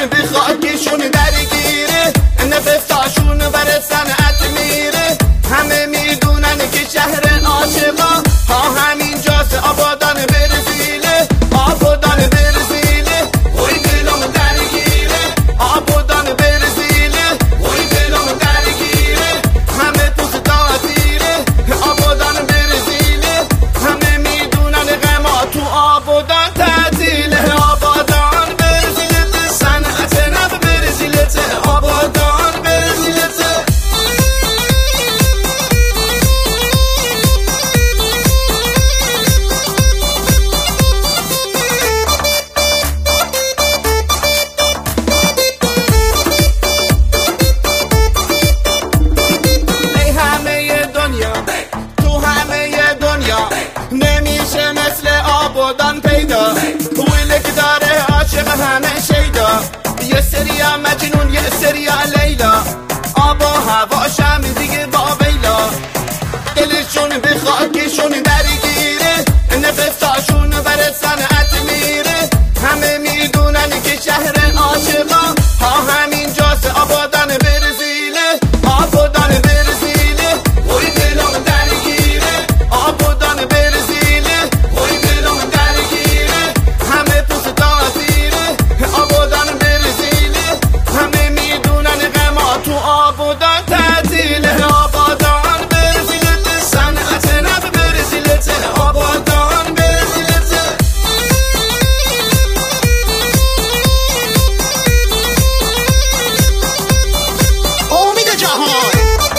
به خاکشون درگیره، نفستاشون بر صنعت میره. همه میدونن که شهر عاشقا ها همینجاست، آبادان برزیله، آبادان برزیله. وای دلم درگیره، آبادان برزیله، وای دلم درگیره. همه دوست داتیره، آبادان برزیله. همه میدونن غما تو آبادان تعطیله. آبادان برزیله، صنعت نب برزیله، آبادان برزیله. نمیشه مثل آبادان پیدا، ویله که داره عاشق همه شیدا. یه سریا مجنون یه سریا لیلا، آب و هواشم دیگه با بیلا. دلشون به خاکشون درگیره، نفستاشون بر صنعت میره. همه میدونن که شهر عاشقا ها همینجاست، آبادان برزیله، آبادان برزیله. وای دلم درگیره، آبادان برزیله، وای دلم درگیره. همه دوست داتیره، آبادان برزیله. همه میدونن غما تو آبادان تعطیله. آبادان برزیله، صنعت نب برزیله، آبادان برزیله. امید جهان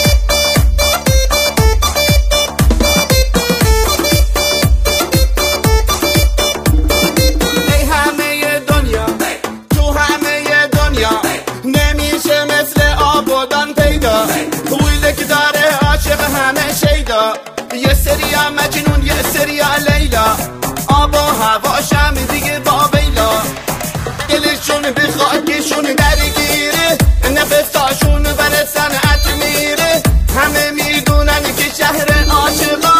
نمیشه مثل آبادان پیدا، ویله که داره عاشق همه شیدا. یه سریا مجنون یه سریا لیلا، آب و هواشم دیگه با بیلا. دلشون به خاکشون درگیره، نفستاشون بر صنعت میره. همه میدونن که شهر عاشقا